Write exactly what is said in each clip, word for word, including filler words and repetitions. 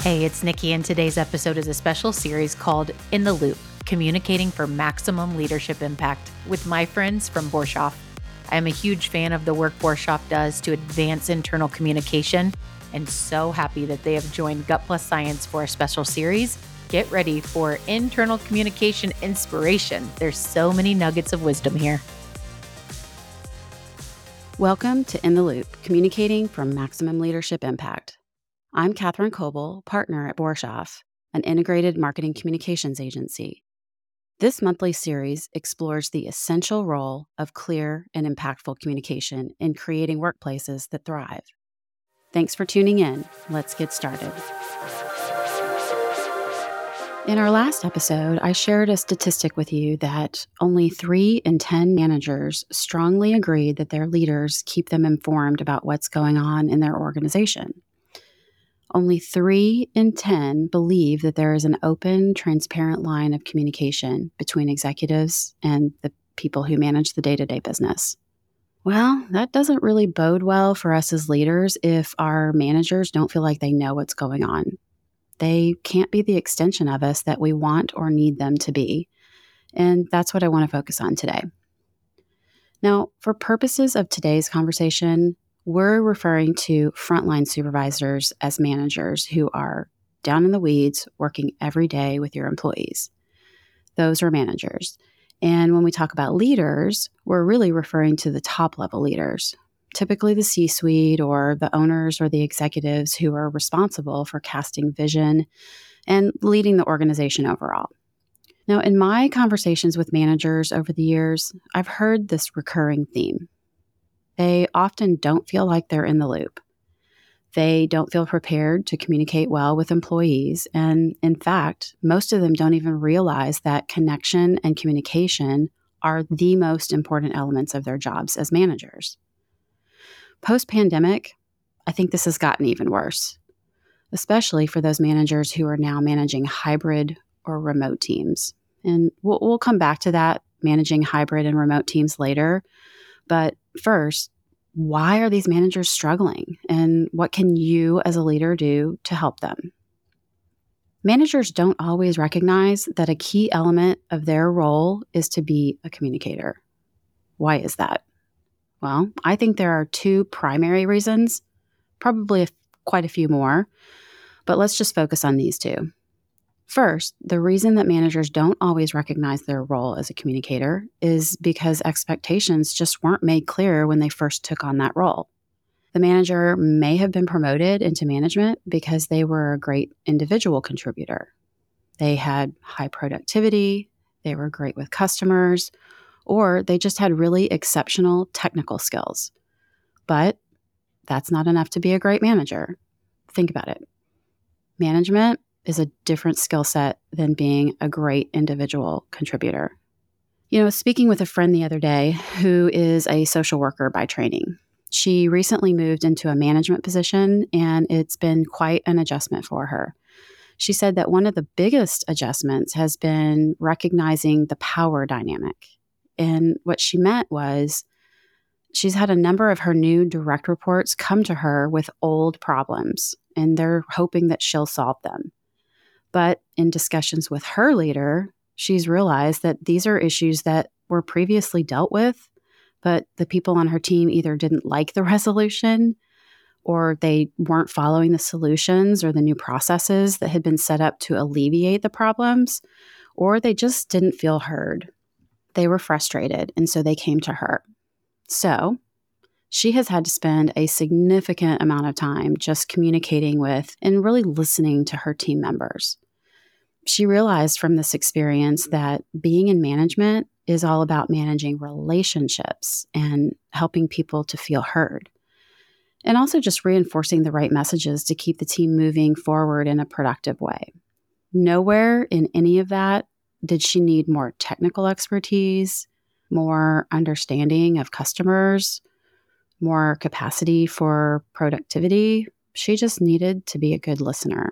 Hey, it's Nikki, and today's episode is a special series called In the Loop, Communicating for Maximum Leadership Impact with my friends from Borshoff. I am a huge fan of the work Borshoff does to advance internal communication, and so happy that they have joined Gut Plus Science for a special series. Get ready for internal communication inspiration. There's so many nuggets of wisdom here. Welcome to In the Loop, Communicating for Maximum Leadership Impact. I'm Catherine Coble, partner at Borshoff, an integrated marketing communications agency. This monthly series explores the essential role of clear and impactful communication in creating workplaces that thrive. Thanks for tuning in. Let's get started. In our last episode, I shared a statistic with you that only three in ten managers strongly agreed that their leaders keep them informed about what's going on in their organization. Only three in ten believe that there is an open, transparent line of communication between executives and the people who manage the day-to-day business. Well, that doesn't really bode well for us as leaders if our managers don't feel like they know what's going on. They can't be the extension of us that we want or need them to be. And that's what I want to focus on today. Now, for purposes of today's conversation, we're referring to frontline supervisors as managers who are down in the weeds, working every day with your employees. Those are managers. And when we talk about leaders, we're really referring to the top level leaders, typically the C-suite or the owners or the executives who are responsible for casting vision and leading the organization overall. Now, in my conversations with managers over the years, I've heard this recurring theme. They often don't feel like they're in the loop. They don't feel prepared to communicate well with employees. And in fact, most of them don't even realize that connection and communication are the most important elements of their jobs as managers. Post-pandemic, I think this has gotten even worse, especially for those managers who are now managing hybrid or remote teams. And we'll, we'll come back to that, managing hybrid and remote teams later. But first, why are these managers struggling? And what can you as a leader do to help them? Managers don't always recognize that a key element of their role is to be a communicator. Why is that? Well, I think there are two primary reasons, probably a, quite a few more, but let's just focus on these two. First, the reason that managers don't always recognize their role as a communicator is because expectations just weren't made clear when they first took on that role. The manager may have been promoted into management because they were a great individual contributor. They had high productivity, they were great with customers, or they just had really exceptional technical skills. But that's not enough to be a great manager. Think about it. Management is a different skill set than being a great individual contributor. You know, speaking with a friend the other day who is a social worker by training, she recently moved into a management position, and it's been quite an adjustment for her. She said that one of the biggest adjustments has been recognizing the power dynamic. And what she meant was she's had a number of her new direct reports come to her with old problems, and they're hoping that she'll solve them. But in discussions with her leader, she's realized that these are issues that were previously dealt with, but the people on her team either didn't like the resolution, or they weren't following the solutions or the new processes that had been set up to alleviate the problems, or they just didn't feel heard. They were frustrated, and so they came to her. So she has had to spend a significant amount of time just communicating with and really listening to her team members. She realized from this experience that being in management is all about managing relationships and helping people to feel heard, and also just reinforcing the right messages to keep the team moving forward in a productive way. Nowhere in any of that did she need more technical expertise, more understanding of customers, more capacity for productivity. She just needed to be a good listener.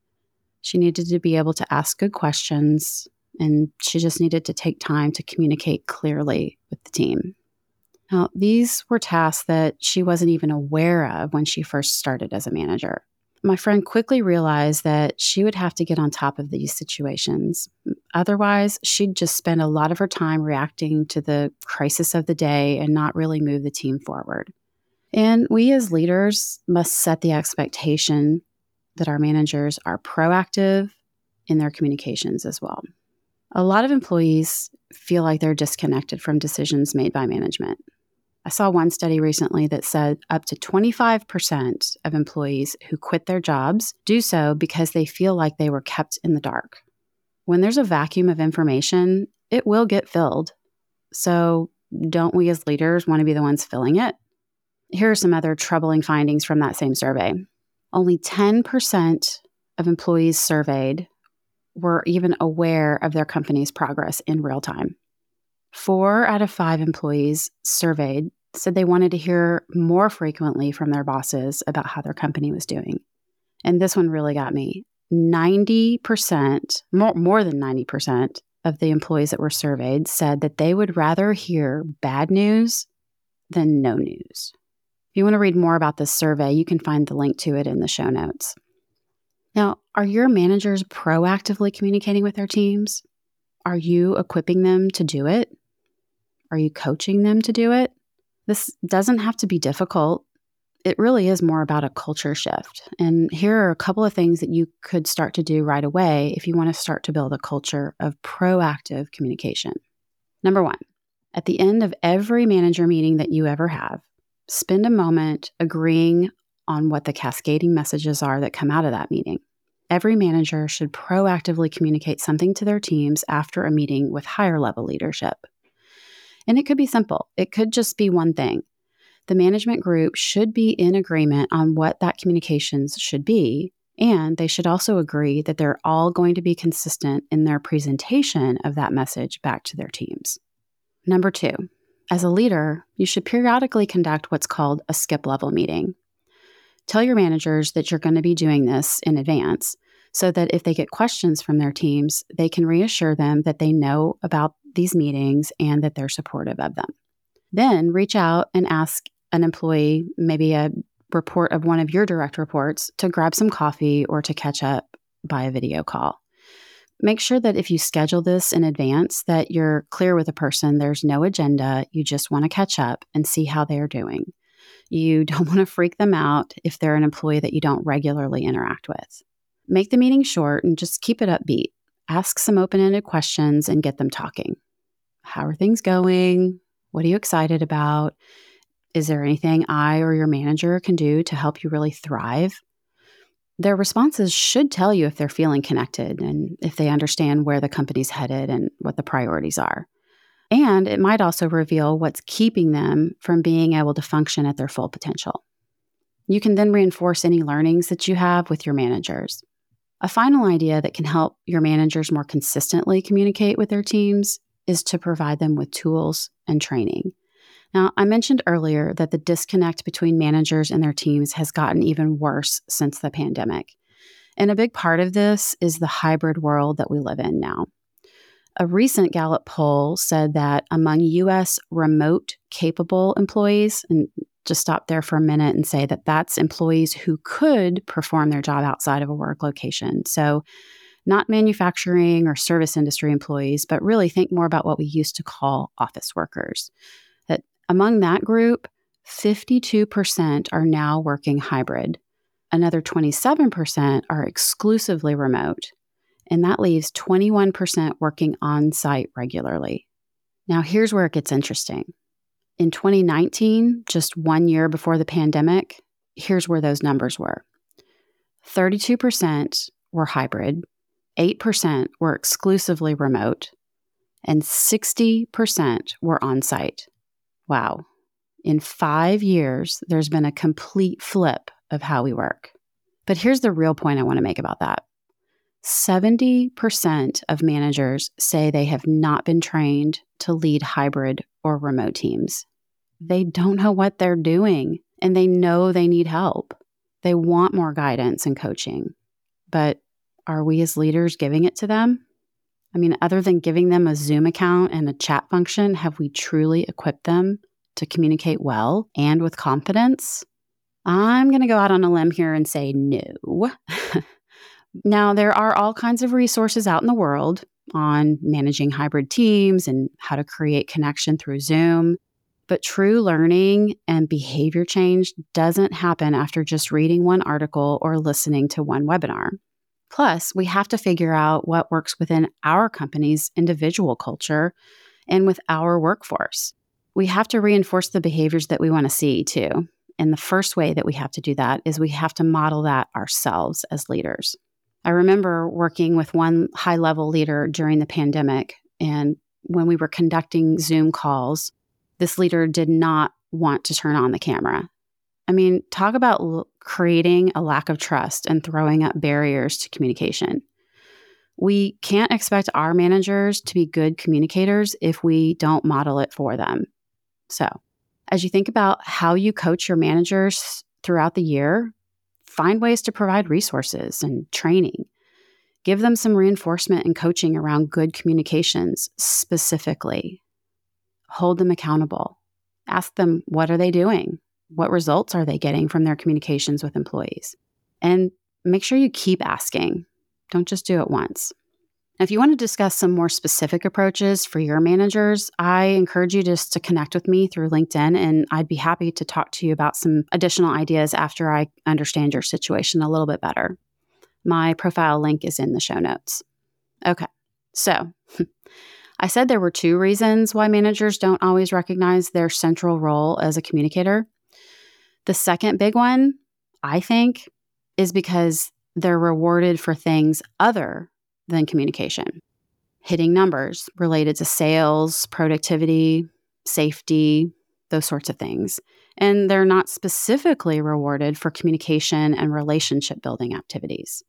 She needed to be able to ask good questions, and she just needed to take time to communicate clearly with the team. Now, these were tasks that she wasn't even aware of when she first started as a manager. My friend quickly realized that she would have to get on top of these situations. Otherwise, she'd just spend a lot of her time reacting to the crisis of the day and not really move the team forward. And we as leaders must set the expectation that our managers are proactive in their communications as well. A lot of employees feel like they're disconnected from decisions made by management. I saw one study recently that said up to twenty-five percent of employees who quit their jobs do so because they feel like they were kept in the dark. When there's a vacuum of information, it will get filled. So don't we as leaders want to be the ones filling it? Here are some other troubling findings from that same survey. Only ten percent of employees surveyed were even aware of their company's progress in real time. Four out of five employees surveyed said they wanted to hear more frequently from their bosses about how their company was doing. And this one really got me. ninety percent, more, more than ninety percent of the employees that were surveyed said that they would rather hear bad news than no news. If you want to read more about this survey, you can find the link to it in the show notes. Now, are your managers proactively communicating with their teams? Are you equipping them to do it? Are you coaching them to do it? This doesn't have to be difficult. It really is more about a culture shift. And here are a couple of things that you could start to do right away if you want to start to build a culture of proactive communication. Number one, at the end of every manager meeting that you ever have, spend a moment agreeing on what the cascading messages are that come out of that meeting. Every manager should proactively communicate something to their teams after a meeting with higher level leadership. And it could be simple. It could just be one thing. The management group should be in agreement on what that communications should be, and they should also agree that they're all going to be consistent in their presentation of that message back to their teams. Number two, as a leader, you should periodically conduct what's called a skip level meeting. Tell your managers that you're going to be doing this in advance so that if they get questions from their teams, they can reassure them that they know about these meetings and that they're supportive of them. Then reach out and ask an employee, maybe a report of one of your direct reports, to grab some coffee or to catch up by a video call. Make sure that if you schedule this in advance, that you're clear with a person. There's no agenda. You just want to catch up and see how they're doing. You don't want to freak them out if they're an employee that you don't regularly interact with. Make the meeting short and just keep it upbeat. Ask some open-ended questions and get them talking. How are things going? What are you excited about? Is there anything I or your manager can do to help you really thrive? Their responses should tell you if they're feeling connected and if they understand where the company's headed and what the priorities are. And it might also reveal what's keeping them from being able to function at their full potential. You can then reinforce any learnings that you have with your managers. A final idea that can help your managers more consistently communicate with their teams is to provide them with tools and training. Now, I mentioned earlier that the disconnect between managers and their teams has gotten even worse since the pandemic. And a big part of this is the hybrid world that we live in now. A recent Gallup poll said that among U S remote capable employees, and just stop there for a minute and say that that's employees who could perform their job outside of a work location. So not manufacturing or service industry employees, but really think more about what we used to call office workers. That among that group, fifty-two percent are now working hybrid. Another twenty-seven percent are exclusively remote. And that leaves twenty-one percent working on-site regularly. Now, here's where it gets interesting. In twenty nineteen, just one year before the pandemic, here's where those numbers were. thirty-two percent were hybrid, eight percent were exclusively remote, and sixty percent were on-site. Wow. In five years, there's been a complete flip of how we work. But here's the real point I want to make about that. seventy percent of managers say they have not been trained to lead hybrid or remote teams. They don't know what they're doing, and they know they need help. They want more guidance and coaching. But are we as leaders giving it to them? I mean, other than giving them a Zoom account and a chat function, have we truly equipped them to communicate well and with confidence? I'm going to go out on a limb here and say no. Now, there are all kinds of resources out in the world on managing hybrid teams and how to create connection through Zoom. But true learning and behavior change doesn't happen after just reading one article or listening to one webinar. Plus, we have to figure out what works within our company's individual culture and with our workforce. We have to reinforce the behaviors that we want to see too. And the first way that we have to do that is we have to model that ourselves as leaders. I remember working with one high-level leader during the pandemic, and when we were conducting Zoom calls, this leader did not want to turn on the camera. I mean, talk about l- creating a lack of trust and throwing up barriers to communication. We can't expect our managers to be good communicators if we don't model it for them. So, as you think about how you coach your managers throughout the year, find ways to provide resources and training. Give them some reinforcement and coaching around good communications specifically. Hold them accountable. Ask them, what are they doing? What results are they getting from their communications with employees? And make sure you keep asking. Don't just do it once. If you want to discuss some more specific approaches for your managers, I encourage you just to connect with me through LinkedIn, and I'd be happy to talk to you about some additional ideas after I understand your situation a little bit better. My profile link is in the show notes. Okay, so I said there were two reasons why managers don't always recognize their central role as a communicator. The second big one, I think, is because they're rewarded for things other than communication. Hitting numbers related to sales, productivity, safety, those sorts of things. And they're not specifically rewarded for communication and relationship building activities.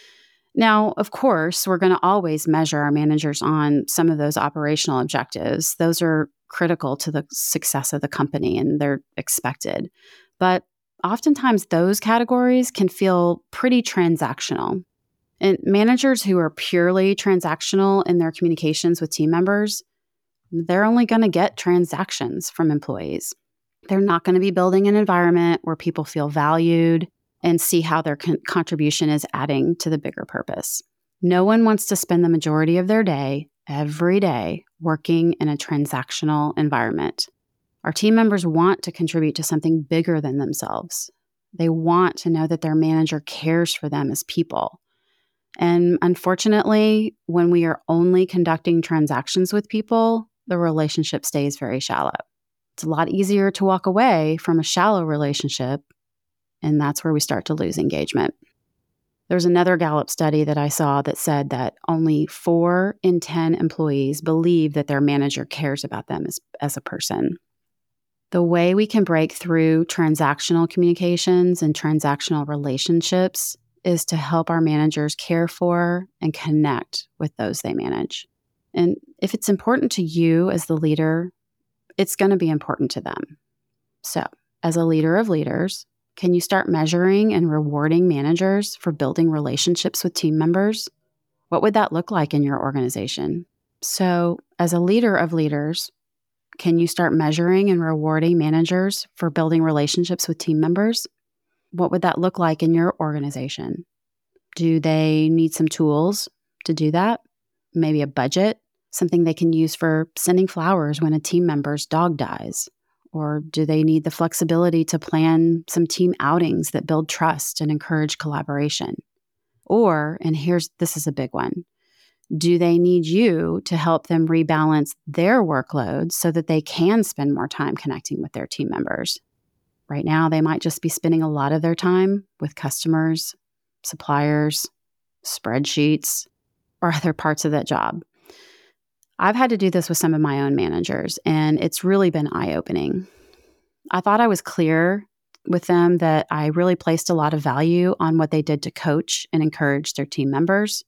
Now, of course, we're going to always measure our managers on some of those operational objectives. Those are critical to the success of the company and they're expected. But oftentimes those categories can feel pretty transactional. And managers who are purely transactional in their communications with team members, they're only going to get transactions from employees. They're not going to be building an environment where people feel valued and see how their con- contribution is adding to the bigger purpose. No one wants to spend the majority of their day, every day, working in a transactional environment. Our team members want to contribute to something bigger than themselves. They want to know that their manager cares for them as people. And unfortunately, when we are only conducting transactions with people, the relationship stays very shallow. It's a lot easier to walk away from a shallow relationship, and that's where we start to lose engagement. There's another Gallup study that I saw that said that only four in ten employees believe that their manager cares about them as, as a person. The way we can break through transactional communications and transactional relationships is to help our managers care for and connect with those they manage. And if it's important to you as the leader, it's going to be important to them. So, as a leader of leaders, can you start measuring and rewarding managers for building relationships with team members? What would that look like in your organization? So, as a leader of leaders, can you start measuring and rewarding managers for building relationships with team members? What would that look like in your organization? Do they need some tools to do that? Maybe a budget, something they can use for sending flowers when a team member's dog dies? Or do they need the flexibility to plan some team outings that build trust and encourage collaboration? Or, and here's, this is a big one, do they need you to help them rebalance their workloads so that they can spend more time connecting with their team members? Right now, they might just be spending a lot of their time with customers, suppliers, spreadsheets, or other parts of that job. I've had to do this with some of my own managers, and it's really been eye-opening. I thought I was clear with them that I really placed a lot of value on what they did to coach and encourage their team members.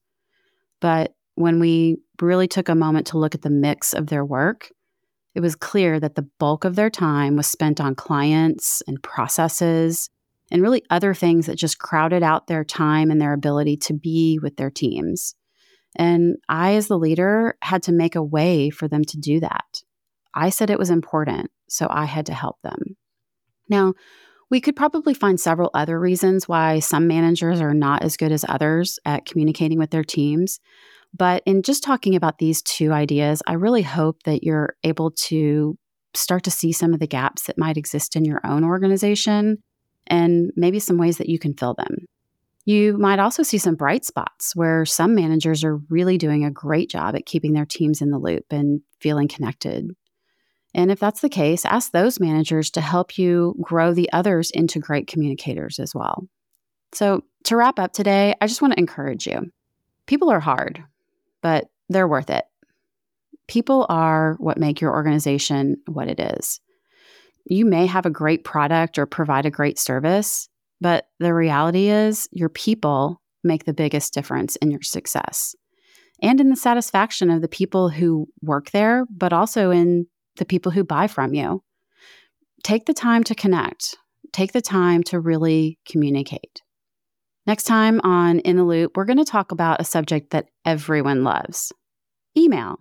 But when we really took a moment to look at the mix of their work, it was clear that the bulk of their time was spent on clients and processes and really other things that just crowded out their time and their ability to be with their teams. And I, as the leader, had to make a way for them to do that. I said it was important, so I had to help them. Now, We could probably find several other reasons why some managers are not as good as others at communicating with their teams. But in just talking about these two ideas, I really hope that you're able to start to see some of the gaps that might exist in your own organization and maybe some ways that you can fill them. You might also see some bright spots where some managers are really doing a great job at keeping their teams in the loop and feeling connected. And if that's the case, ask those managers to help you grow the others into great communicators as well. So to wrap up today, I just want to encourage you. People are hard, but they're worth it. People are what make your organization what it is. You may have a great product or provide a great service, but the reality is your people make the biggest difference in your success and in the satisfaction of the people who work there, but also in the people who buy from you. Take the time to connect. Take the time to really communicate. Next time on In the Loop, we're going to talk about a subject that everyone loves, email.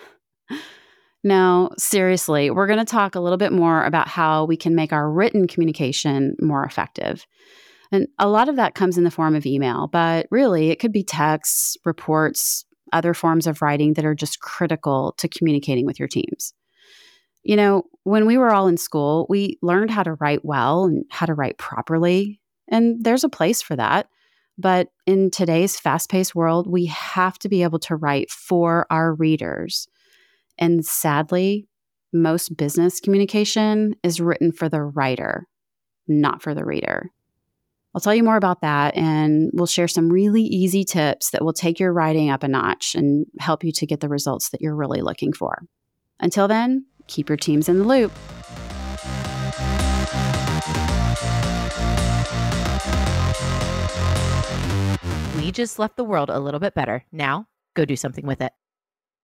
No, seriously, we're going to talk a little bit more about how we can make our written communication more effective. And a lot of that comes in the form of email, but really it could be texts, reports, other forms of writing that are just critical to communicating with your teams. You know, when we were all in school, we learned how to write well and how to write properly, and there's a place for that. But in today's fast-paced world, we have to be able to write for our readers. And sadly, most business communication is written for the writer, not for the reader. I'll tell you more about that, and we'll share some really easy tips that will take your writing up a notch and help you to get the results that you're really looking for. Until then, keep your teams in the loop. We just left the world a little bit better. Now, go do something with it.